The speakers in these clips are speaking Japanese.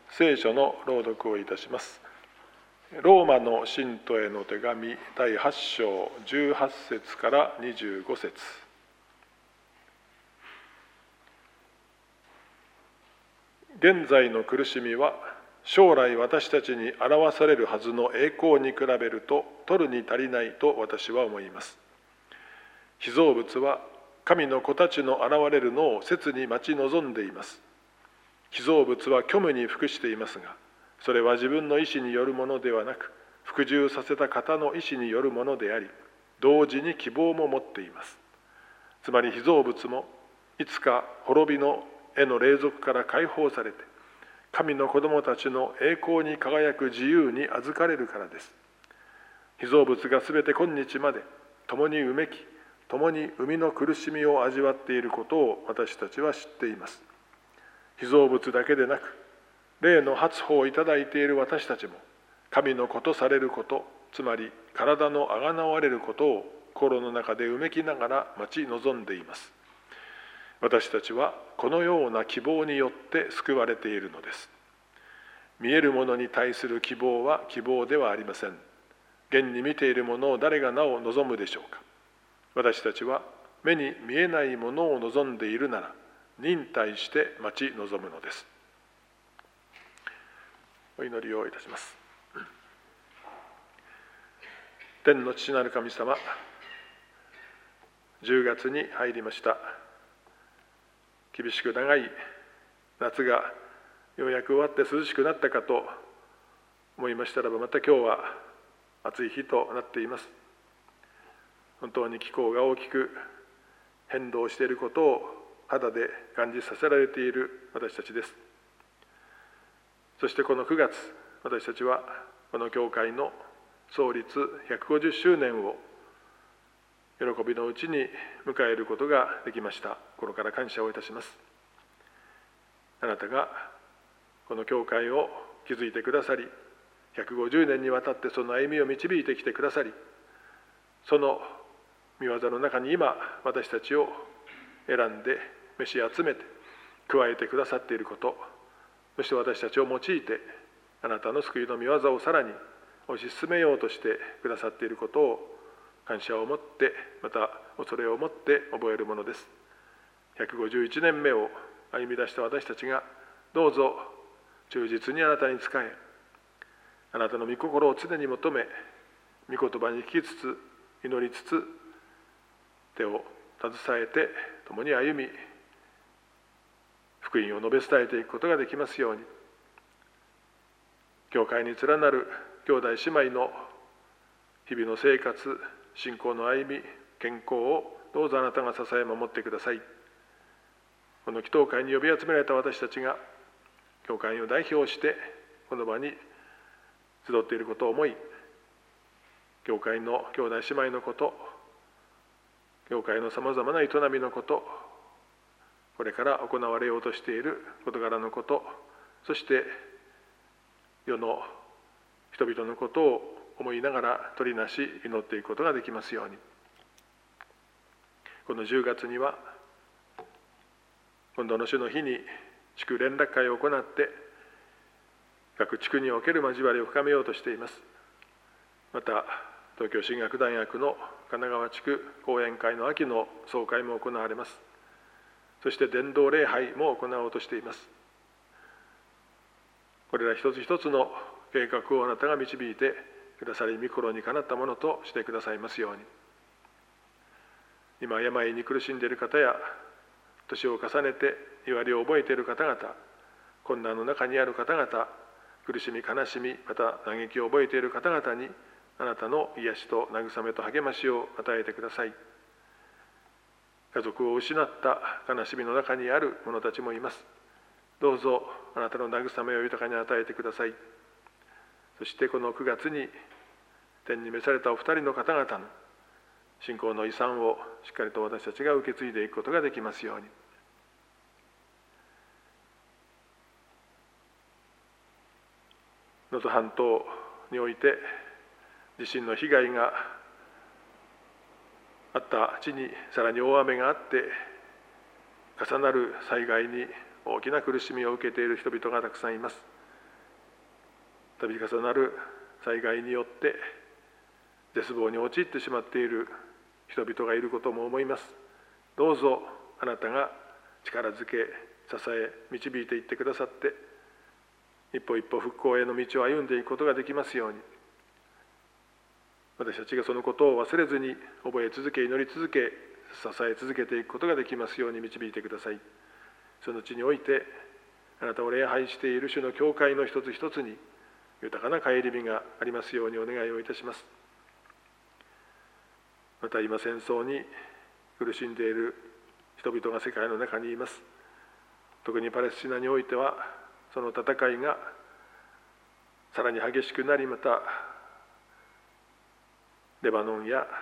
聖書の朗読をいたします。ローマの信徒への手紙第8章18節から25節。現在の苦しみは将来私たちに表されるはずの栄光に比べると取るに足りないと私は思います。被造物は神の子たちの現れるのを切に待ち望んでいます。被造物は虚無に服していますが、それは自分の意志によるものではなく、服従させた方の意志によるものであり、同時に希望も持っています。つまり被造物もいつか滅びのへの隷属から解放されて、神の子供たちの栄光に輝く自由に預かれるからです。被造物がすべて今日まで共にうめき、共に生みの苦しみを味わっていることを私たちは知っています。被造物だけでなく、霊の発歩をいただいている私たちも、神の子とされること、つまり体のあがなわれることを心の中でうめきながら待ち望んでいます。私たちはこのような希望によって救われているのです。見えるものに対する希望は希望ではありません。現に見ているものを誰がなお望むでしょうか。私たちは目に見えないものを望んでいるなら、忍耐して待ち望むのです。お祈りをいたします。天の父なる神様、10月に入りました。厳しく長い夏がようやく終わって涼しくなったかと思いましたらば、また今日は暑い日となっています。本当に気候が大きく変動していることを肌で感じさせられている私たちです。そしてこの9月、私たちはこの教会の創立150周年を喜びのうちに迎えることができました。心から感謝をいたします。あなたがこの教会を築いてくださり、150年にわたってその歩みを導いてきてくださり、その御業の中に今私たちを選んで召し集めて加えてくださっていること、そして私たちを用いてあなたの救いの御業をさらに推し進めようとしてくださっていることを感謝を持って、また恐れを持って覚えるものです。151年目を歩み出した私たちが、どうぞ忠実にあなたに仕え、あなたの御心を常に求め、御言葉に聞きつつ祈りつつ、手を携えて共に歩み、福音を述べ伝えていくことができますように、教会に連なる兄弟姉妹の日々の生活、信仰の歩み、健康をどうぞあなたが支え守ってください。この祈祷会に呼び集められた私たちが、教会を代表してこの場に集っていることを思い、教会の兄弟姉妹のこと、教会のさまざまな営みのこと、これから行われようとしている事柄のこと、そして世の人々のことを思いながら取りなし祈っていくことができますように。この10月には今度の主の日に地区連絡会を行って、各地区における交わりを深めようとしています。また東京進学大学の神奈川地区講演会の秋の総会も行われます。そして伝道礼拝も行おうとしています。これら一つ一つの計画をあなたが導いてくださり、御心にかなったものとしてくださいますように。今病に苦しんでいる方や、年を重ねて弱りを覚えている方々、困難の中にある方々、苦しみ悲しみ、また嘆きを覚えている方々に、あなたの癒しと慰めと励ましを与えてください。家族を失った悲しみの中にある者たちもいます。どうぞあなたの慰めを豊かに与えてください。そしてこの9月に天に召されたお二人の方々の信仰の遺産をしっかりと私たちが受け継いでいくことができますように。能登半島において地震の被害があった地にさらに大雨があって、重なる災害に大きな苦しみを受けている人々がたくさんいます。 度重なる災害によって絶望に陥ってしまっている人々がいることも思います。どうぞあなたが力づけ、支え、導いていってくださって、一歩一歩復興への道を歩んでいくことができますように、私たちがそのことを忘れずに覚え続け、祈り続け、支え続けていくことができますように導いてください。その地においてあなたを礼拝している主の教会の一つ一つに豊かな顧みがありますようにお願いをいたします。また今戦争に苦しんでいる人々が世界の中にいます。特にパレスチナにおいてはその戦いがさらに激しくなり、またレバノンや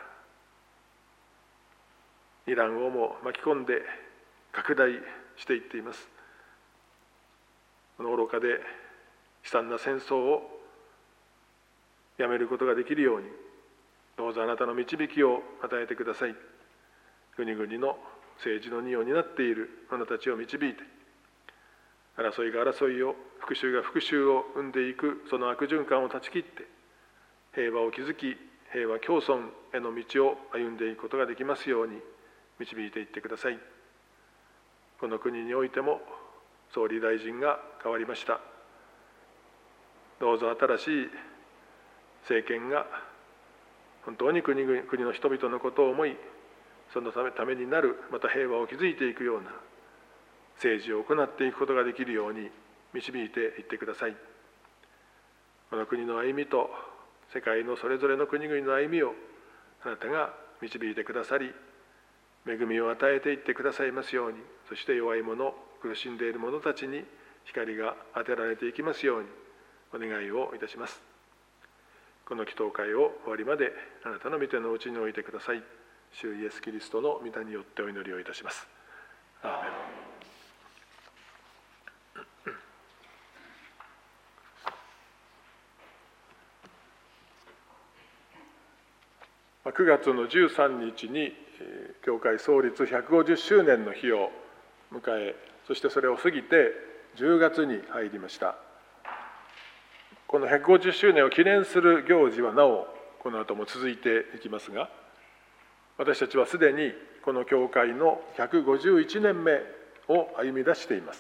イランをも巻き込んで拡大していっています。この愚かで悲惨な戦争をやめることができるように、どうぞあなたの導きを与えてください。国々の政治の荷を担っている者たちを導いて、争いが争いを、復讐が復讐を生んでいくその悪循環を断ち切って、平和を築き、平和共存への道を歩んでいくことができますように導いていってください。この国においても総理大臣が変わりました。どうぞ新しい政権が本当に国の人々のことを思い、そのためになる、また平和を築いていくような政治を行っていくことができるように導いていってください。この国の歩みと世界のそれぞれの国々の歩みをあなたが導いてくださり、恵みを与えていってくださいますように、そして弱い者、苦しんでいる者たちに光が当てられていきますようにお願いをいたします。この祈祷会を終わりまであなたの御手のうちに置いてください。主イエスキリストの御名によってお祈りをいたします。アーメン。9月の13日に教会創立150周年の日を迎え、そしてそれを過ぎて10月に入りました。この150周年を記念する行事はなおこの後も続いていきますが、私たちはすでにこの教会の151年目を歩み出しています。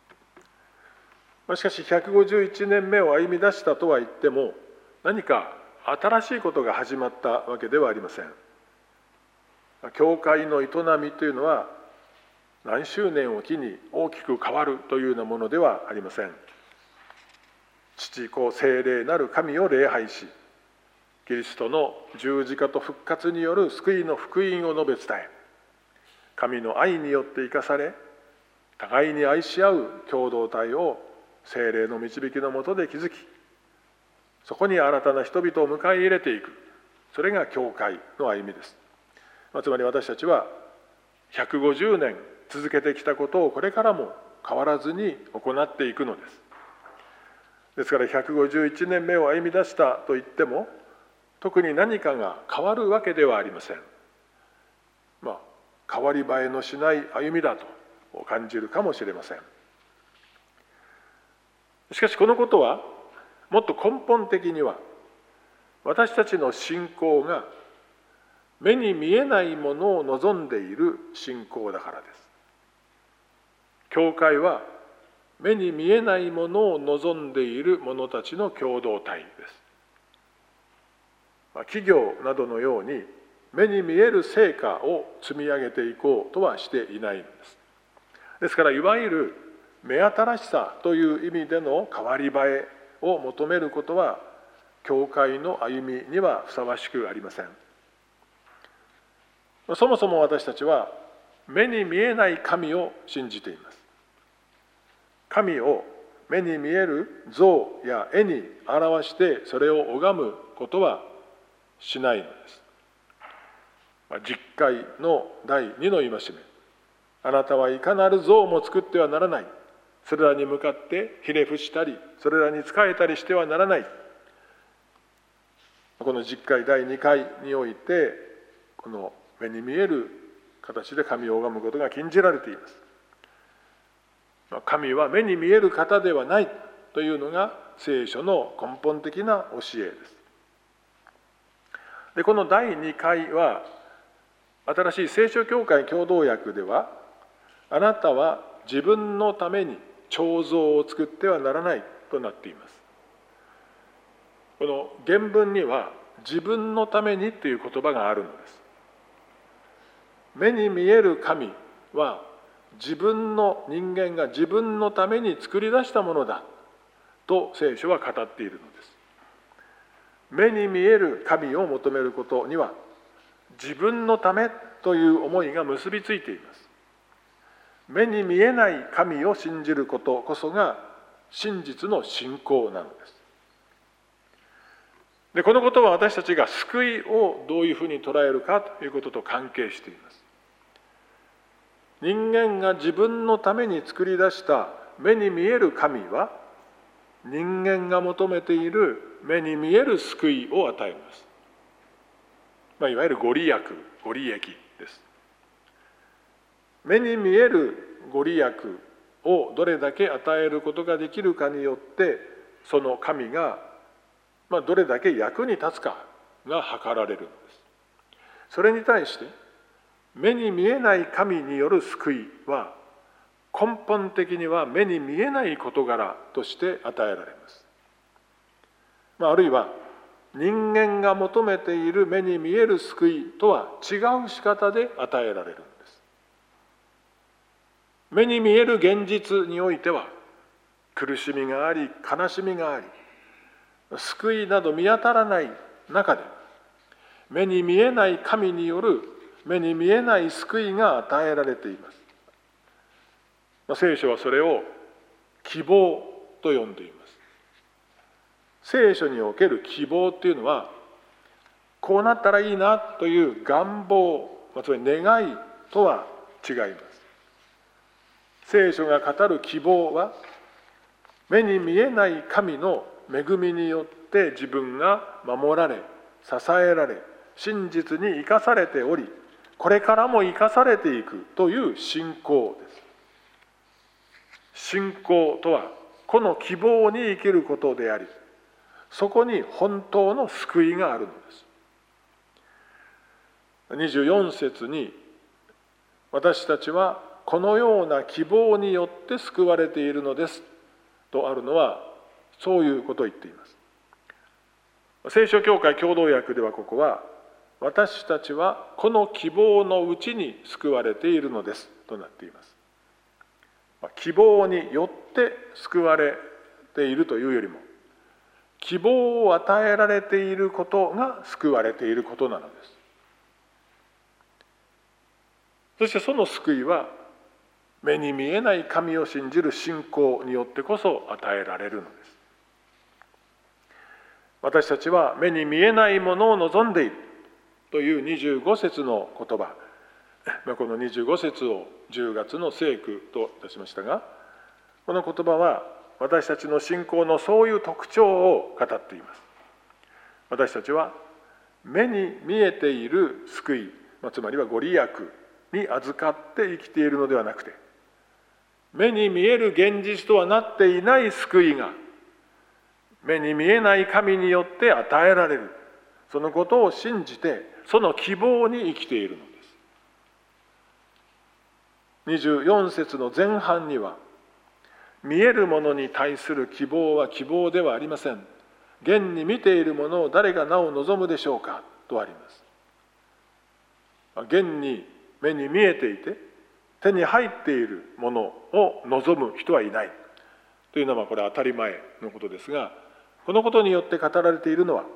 しかし151年目を歩み出したとは言っても、何か新しいことが始まったわけではありません。教会の営みというのは何周年を機に大きく変わるというようなものではありません。父子聖霊なる神を礼拝し、キリストの十字架と復活による救いの福音を述べ伝え、神の愛によって生かされ、互いに愛し合う共同体を聖霊の導きのもとで築き、そこに新たな人々を迎え入れていく、それが教会の歩みです。つまり私たちは150年続けてきたことをこれからも変わらずに行っていくのです。ですから151年目を歩み出したと言っても、特に何かが変わるわけではありません。変わり映えのしない歩みだと感じるかもしれません。しかしこのことはもっと根本的には、私たちの信仰が目に見えないものを望んでいる信仰だからです。教会は目に見えないものを望んでいる者たちの共同体です。企業などのように目に見える成果を積み上げていこうとはしていないのです。ですからいわゆる目新しさという意味での変わり映えを求めることは教会の歩みにはふさわしくありません。そもそも私たちは目に見えない神を信じています。神を目に見える像や絵に表してそれを拝むことはしないのです。十戒の第2の戒め、あなたはいかなる像も作ってはならない、それらに向かってひれ伏したりそれらに仕えたりしてはならない。この十戒第2回において、この目に見える形で神を拝むことが禁じられています。神は目に見える方ではないというのが聖書の根本的な教えです。でこの第2回は新しい聖書教会共同訳では、あなたは自分のために彫像を作ってはならないとなっています。この原文には自分のためにという言葉があるのです。目に見える神は人間が自分のために作り出したものだと聖書は語っているのです。目に見える神を求めることには自分のためという思いが結びついています。目に見えない神を信じることこそが真実の信仰なのです。でこのことは私たちが救いをどういうふうに捉えるかということと関係しています。人間が自分のために作り出した目に見える神は、人間が求めている目に見える救いを与えます。いわゆるご利益です。目に見えるご利益をどれだけ与えることができるかによって、その神がどれだけ役に立つかが測られるのです。それに対して目に見えない神による救いは、根本的には目に見えない事柄として与えられます。あるいは人間が求めている目に見える救いとは違う仕方で与えられるんです。目に見える現実においては苦しみがあり悲しみがあり、救いなど見当たらない中で、目に見えない神による目に見えない救いが与えられています。聖書はそれを希望と呼んでいます。聖書における希望っていうのは、こうなったらいいなという願望、つまり願いとは違います。聖書が語る希望は、目に見えない神の恵みによって自分が守られ、支えられ、真実に生かされており、これからも生かされていくという信仰です。信仰とはこの希望に生きることであり、そこに本当の救いがあるのです。24節に、私たちはこのような希望によって救われているのですとあるのは、そういうことを言っています。聖書教会共同訳では、ここは私たちはこの希望のうちに救われているのですとなっています。希望によって救われているというよりも、希望を与えられていることが救われていることなのです。そしてその救いは、目に見えない神を信じる信仰によってこそ与えられるのです。私たちは目に見えないものを望んでいるという25節の言葉、この25節を10月の聖句といたしましたが、この言葉は私たちの信仰のそういう特徴を語っています。私たちは目に見えている救い、つまりはご利益に預かって生きているのではなくて、目に見える現実とはなっていない救いが目に見えない神によって与えられる、そのことを信じてその希望に生きているのです。24節の前半には、見えるものに対する希望は希望ではありません。現に見ているものを誰がなお望むでしょうかとあります。現に目に見えていて手に入っているものを望む人はいないというのは、これは当たり前のことですが、このことによって語られているのは、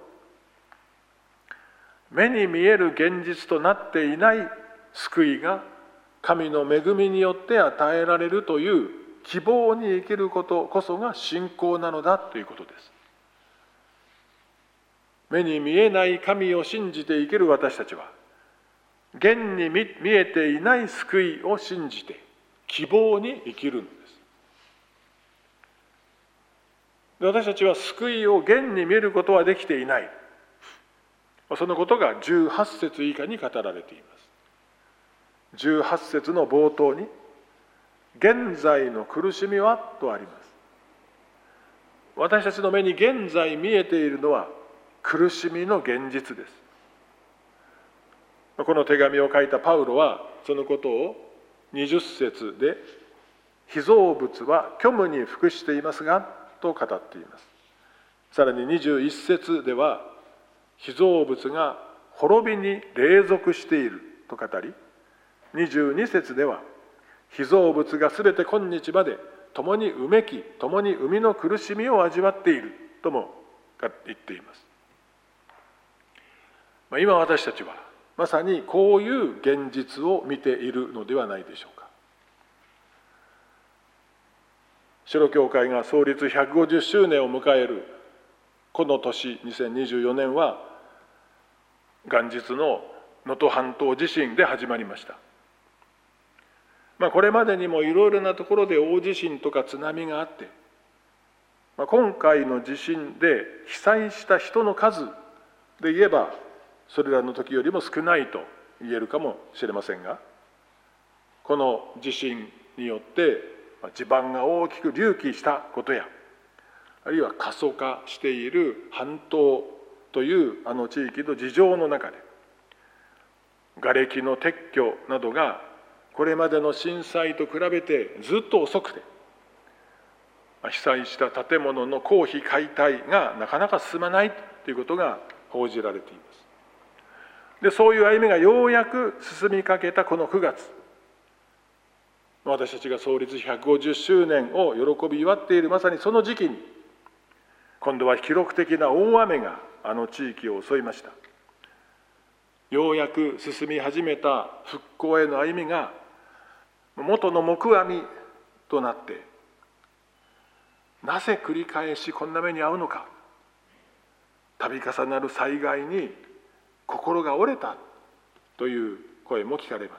目に見える現実となっていない救いが神の恵みによって与えられるという希望に生きることこそが信仰なのだということです。目に見えない神を信じて生きる私たちは、現に見えていない救いを信じて希望に生きるのです。私たちは救いを現に見ることはできていない。そのことが18節以下に語られています。18節の冒頭に、現在の苦しみはとあります。 私たちの目に現在見えているのは苦しみの現実です。この手紙を書いたパウロはそのことを20節で被造物は虚無に服していますがと語っています。さらに21節では被造物が滅びに隷属していると語り、22節では被造物がすべて今日まで共にうめき共に生みの苦しみを味わっているとも言っています。今私たちはまさにこういう現実を見ているのではないでしょうか。白教会が創立150周年を迎えるこの年2024年は元日の能登半島地震で始まりました。これまでにもいろいろなところで大地震とか津波があって、今回の地震で被災した人の数で言えばそれらの時よりも少ないと言えるかもしれませんが、この地震によって地盤が大きく隆起したことや、あるいは過疎化している半島という地域の事情の中で、瓦礫の撤去などがこれまでの震災と比べてずっと遅くて、被災した建物の公費解体がなかなか進まないということが報じられています。で、そういう歩みがようやく進みかけたこの9月、私たちが創立150周年を喜び祝っているまさにその時期に、今度は記録的な大雨が地域を襲いました。ようやく進み始めた復興への歩みが元の木阿弥となって、なぜ繰り返しこんな目に遭うのか、度重なる災害に心が折れたという声も聞かれます。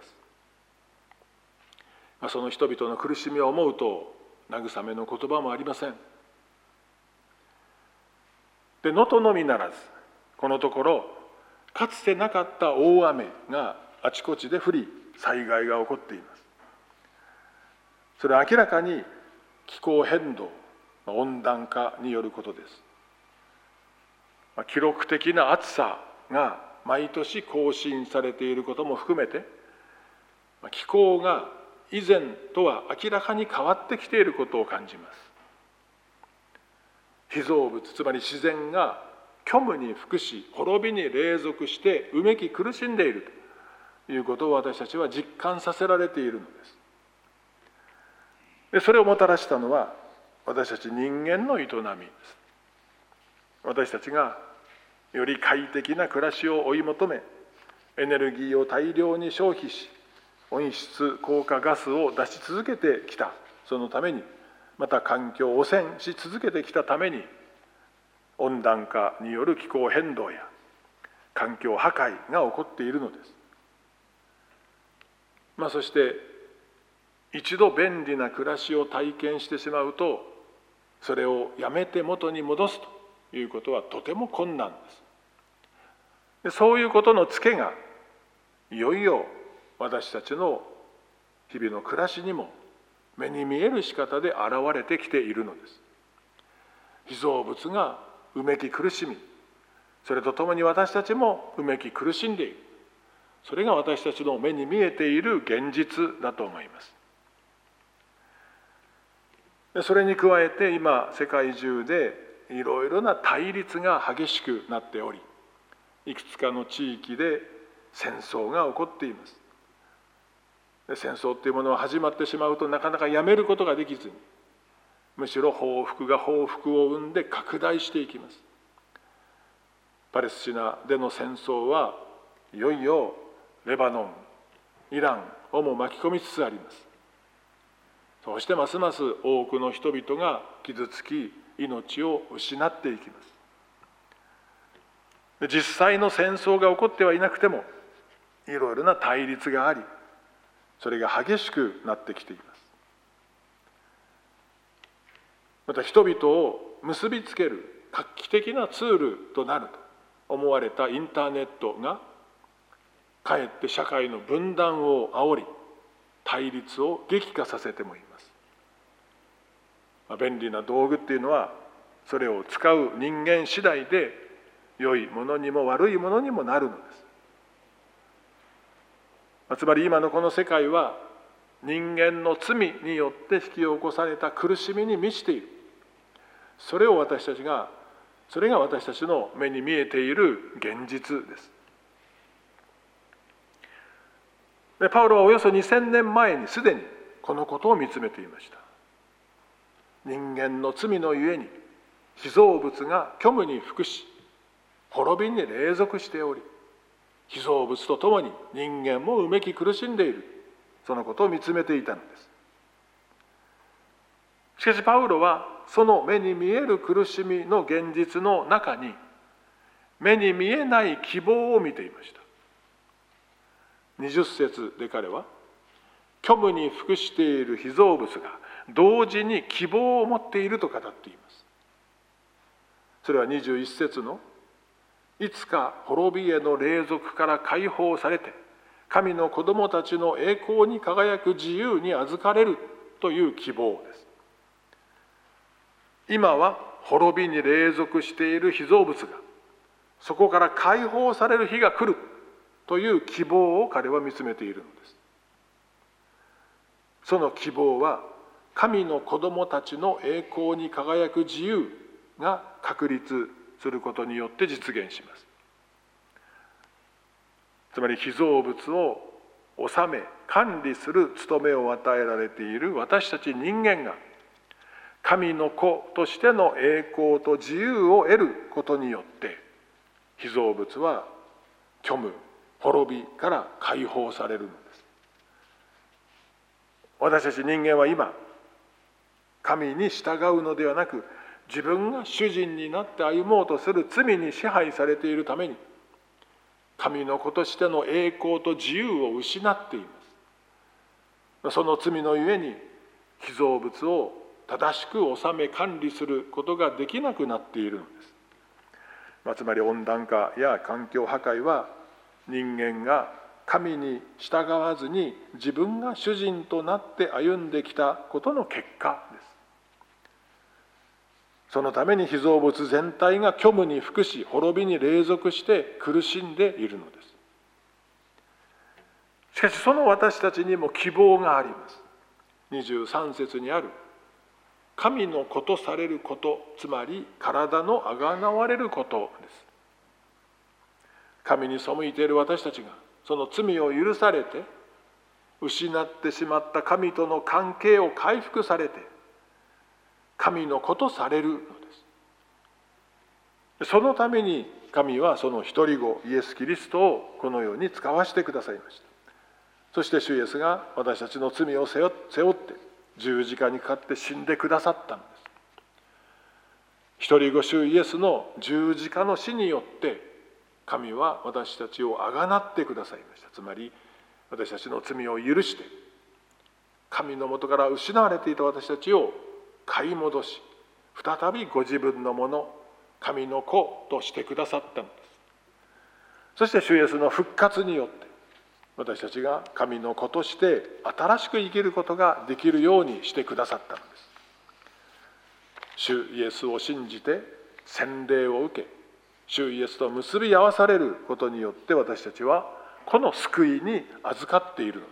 その人々の苦しみを思うと慰めの言葉もありません。で、能登のみならず、このところかつてなかった大雨があちこちで降り、災害が起こっています。それは明らかに気候変動、温暖化によることです。記録的な暑さが毎年更新されていることも含めて、気候が以前とは明らかに変わってきていることを感じます。被造物、つまり自然が虚無に服し、滅びに隷属してうめき苦しんでいるということを私たちは実感させられているのです。で、それをもたらしたのは私たち人間の営みです。私たちがより快適な暮らしを追い求め、エネルギーを大量に消費し、温室効果ガスを出し続けてきた、そのために、また環境を汚染し続けてきたために、温暖化による気候変動や環境破壊が起こっているのです。そして一度便利な暮らしを体験してしまうと、それをやめて元に戻すということはとても困難です。で、そういうことのツケがいよいよ私たちの日々の暮らしにも目に見える仕方で現れてきているのです。被造物がうめき苦しみ、それとともに私たちもうめき苦しんでいる。それが私たちの目に見えている現実だと思います。それに加えて今世界中でいろいろな対立が激しくなっており、いくつかの地域で戦争が起こっています。で、戦争っていうものは始まってしまうとなかなかやめることができずに、むしろ報復が報復を生んで拡大していきます。パレスチナでの戦争はいよいよレバノン、イランをも巻き込みつつあります。そしてますます多くの人々が傷つき、命を失っていきます。実際の戦争が起こってはいなくても、いろいろな対立があり、それが激しくなってきています。また人々を結びつける画期的なツールとなると思われたインターネットが、かえって社会の分断を煽り、対立を激化させてもいます。便利な道具っていうのはそれを使う人間次第で良いものにも悪いものにもなるのです。つまり今のこの世界は人間の罪によって引き起こされた苦しみに満ちている。それが私たちの目に見えている現実です。でパウロはおよそ2000年前にすでにこのことを見つめていました。人間の罪のゆえに被造物が虚無に服し滅びに隷属しており、被造物とともに人間もうめき苦しんでいる、そのことを見つめていたのです。しかしパウロはその目に見える苦しみの現実の中に目に見えない希望を見ていました。20節で彼は虚無に服している被造物が同時に希望を持っていると語っています。それは21節のいつか滅びへの隷属から解放されて神の子供たちの栄光に輝く自由に預かれるという希望です。今は滅びに隷属している被造物がそこから解放される日が来るという希望を彼は見つめているのです。その希望は神の子供たちの栄光に輝く自由が確立することによって実現します。つまり被造物を治め管理する務めを与えられている私たち人間が神の子としての栄光と自由を得ることによって被造物は虚無滅びから解放されるのです。私たち人間は今神に従うのではなく自分が主人になって歩もうとする罪に支配されているために神の子としての栄光と自由を失っています。その罪のゆえに被造物を正しく治め管理することができなくなっているのです。つまり温暖化や環境破壊は人間が神に従わずに自分が主人となって歩んできたことの結果です。そのために被造物全体が虚無に服し滅びに隷属して苦しんでいるのです。しかしその私たちにも希望があります。23節にある神の子とされること、つまり体のあがなわれることです。神に背いている私たちがその罪を許されて失ってしまった神との関係を回復されて神の子とされるのです。そのために神はその一人子イエス・キリストをこのように使わしてくださいました。そして主イエスが私たちの罪を背負って十字架にかかって死んでくださったのです。一人子主イエスの十字架の死によって神は私たちをあがなってくださいました。つまり私たちの罪を許して神のもとから失われていた私たちを買い戻し再びご自分のもの神の子としてくださったのです。そして主イエスの復活によって私たちが神の子として新しく生きることができるようにしてくださったのです。主イエスを信じて洗礼を受け主イエスと結び合わされることによって私たちはこの救いに預かっているのです。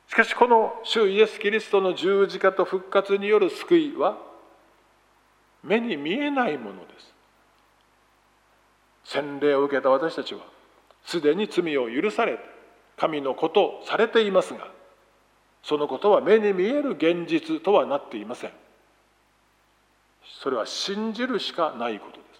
しかしこの主イエス・キリストの十字架と復活による救いは目に見えないものです。洗礼を受けた私たちはすでに罪を許され神の子とされていますが、そのことは目に見える現実とはなっていません。それは信じるしかないことです。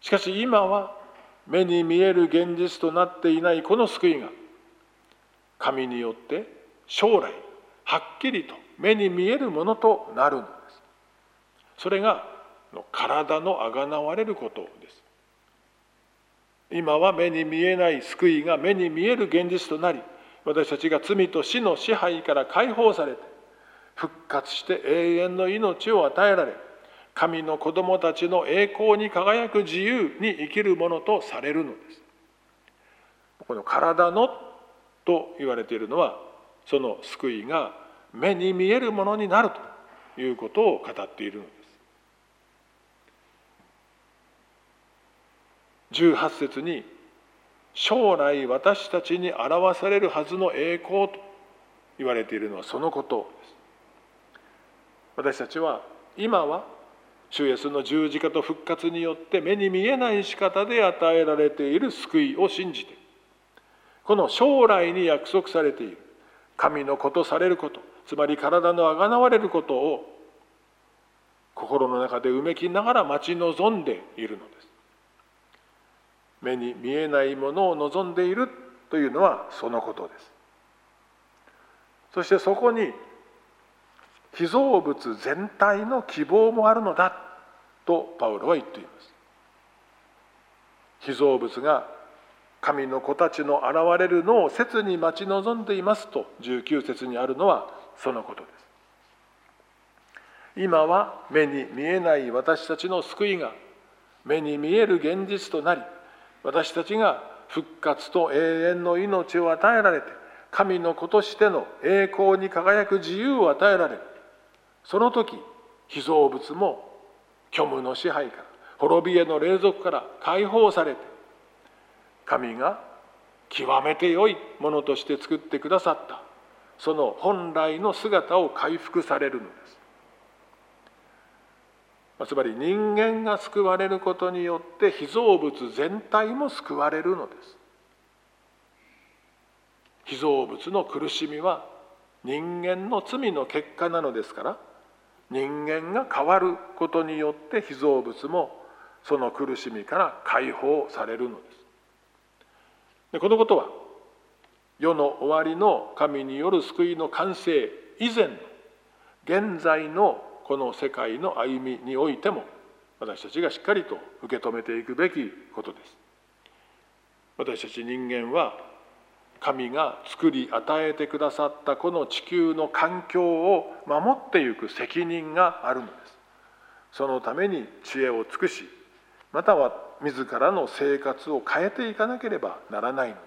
しかし今は目に見える現実となっていないこの救いが神によって将来はっきりと目に見えるものとなるのです。それが体のあがなわれることです。今は目に見えない救いが目に見える現実となり、私たちが罪と死の支配から解放されて復活して永遠の命を与えられ、神の子供たちの栄光に輝く自由に生きるものとされるのです。この体のと言われているのは、その救いが目に見えるものになるということを語っているのです。18節に将来私たちに表されるはずの栄光と言われているのはそのことです。私たちは今は主イエスの十字架と復活によって目に見えない仕方で与えられている救いを信じて、この将来に約束されている神の子とされること、つまり体のあがなわれることを心の中でうめきながら待ち望んでいるのです。目に見えないものを望んでいるというのはそのことです。そしてそこに被造物全体の希望もあるのだとパウロは言っています。被造物が神の子たちの現れるのを切に待ち望んでいますと19節にあるのはそのことです。今は目に見えない私たちの救いが目に見える現実となり、私たちが復活と永遠の命を与えられて、神の子としての栄光に輝く自由を与えられる。その時、被造物も虚無の支配から、滅びへの霊俗から解放されて、神が極めて良いものとして作ってくださったその本来の姿を回復されるのです。つまり人間が救われることによって被造物全体も救われるのです。被造物の苦しみは人間の罪の結果なのですから、人間が変わることによって被造物もその苦しみから解放されるのです。でこのことは世の終わりの神による救いの完成以前の現在のこの世界の歩みにおいても私たちがしっかりと受け止めていくべきことです。私たち人間は神が作り与えてくださったこの地球の環境を守っていく責任があるのです。そのために知恵を尽くし、または自らの生活を変えていかなければならないのです。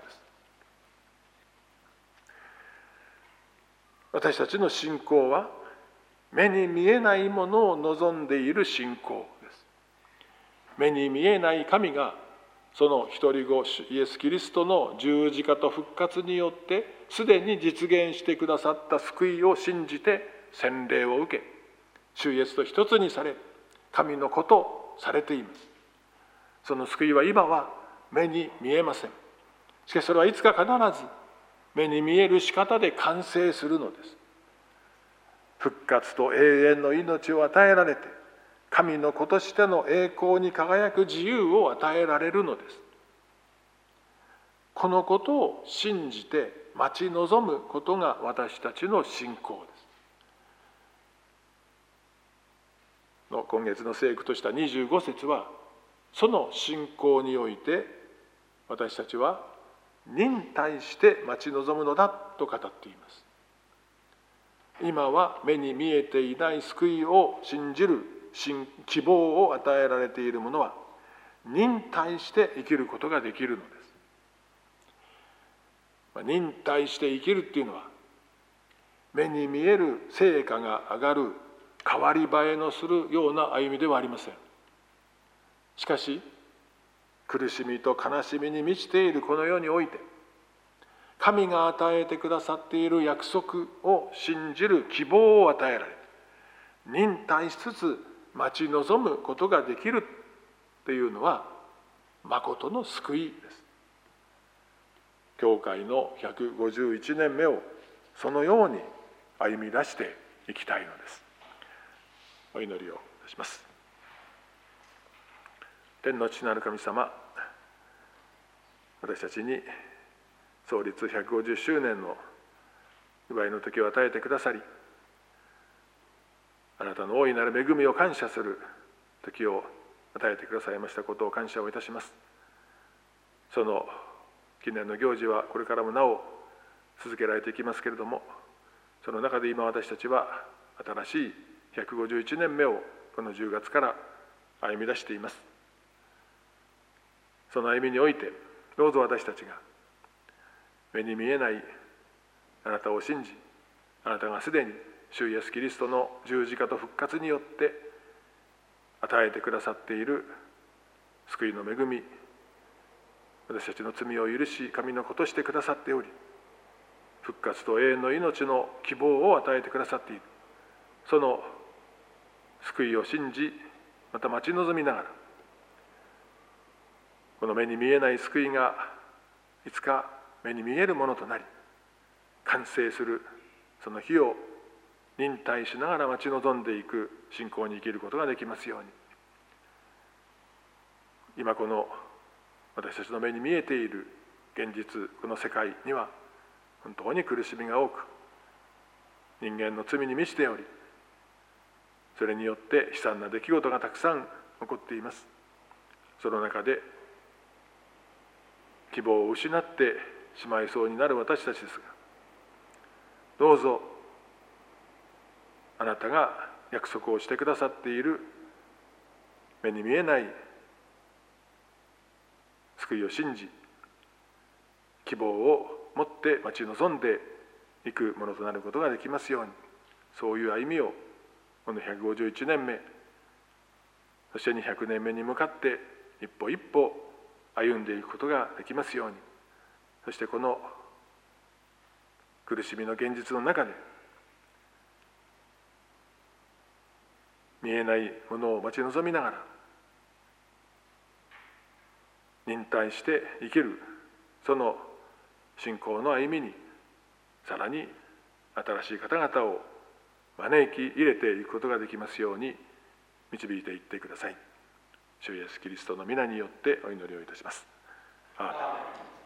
私たちの信仰は目に見えないものを望んでいる信仰です。目に見えない神がその一人子イエス・キリストの十字架と復活によってすでに実現してくださった救いを信じて洗礼を受け、主イエスと一つにされ神の子とされています。その救いは今は目に見えません。しかしそれはいつか必ず目に見える仕方で完成するのです。復活と永遠の命を与えられて、神の子としての栄光に輝く自由を与えられるのです。このことを信じて待ち望むことが私たちの信仰です。今月の聖句とした25節は、その信仰において私たちは忍耐して待ち望むのだと語っています。今は目に見えていない救いを信じる希望を与えられている者は忍耐して生きることができるのです。忍耐して生きるっていうのは目に見える成果が上がる変わり映えのするような歩みではありません。しかし苦しみと悲しみに満ちているこの世において、神が与えてくださっている約束を信じる希望を与えられ、忍耐しつつ待ち望むことができるというのは誠の救いです。教会の151年目をそのように歩み出していきたいのです。お祈りをいたします。天の父なる神様、私たちに創立150周年の祝いの時を与えてくださり、あなたの大いなる恵みを感謝する時を与えてくださいましたことを感謝をいたします。その記念の行事はこれからもなお続けられていきますけれども、その中で今私たちは新しい151年目をこの10月から歩み出しています。その歩みにおいてどうぞ私たちが目に見えないあなたを信じ、 あなたがすでに主イエスキリストの十字架と復活によって与えてくださっている救いの恵み、私たちの罪を許し神の子としてくださっており、復活と永遠の命の希望を与えてくださっている。その救いを信じ、また待ち望みながら、この目に見えない救いがいつか目に見えるものとなり、完成するその日を忍耐しながら待ち望んでいく信仰に生きることができますように。今この私たちの目に見えている現実、この世界には本当に苦しみが多く、人間の罪に満ちており、それによって悲惨な出来事がたくさん起こっています。その中で希望を失ってしまいそうになる私たちですが、どうぞあなたが約束をしてくださっている目に見えない救いを信じ、希望を持って待ち望んでいくものとなることができますように、そういう歩みをこの151年目、そして200年目に向かって一歩一歩歩んでいくことができますように。そしてこの苦しみの現実の中で見えないものを待ち望みながら忍耐して生きる、その信仰の歩みにさらに新しい方々を招き入れていくことができますように導いていってください。主イエスキリストの皆によってお祈りをいたします。アーメン。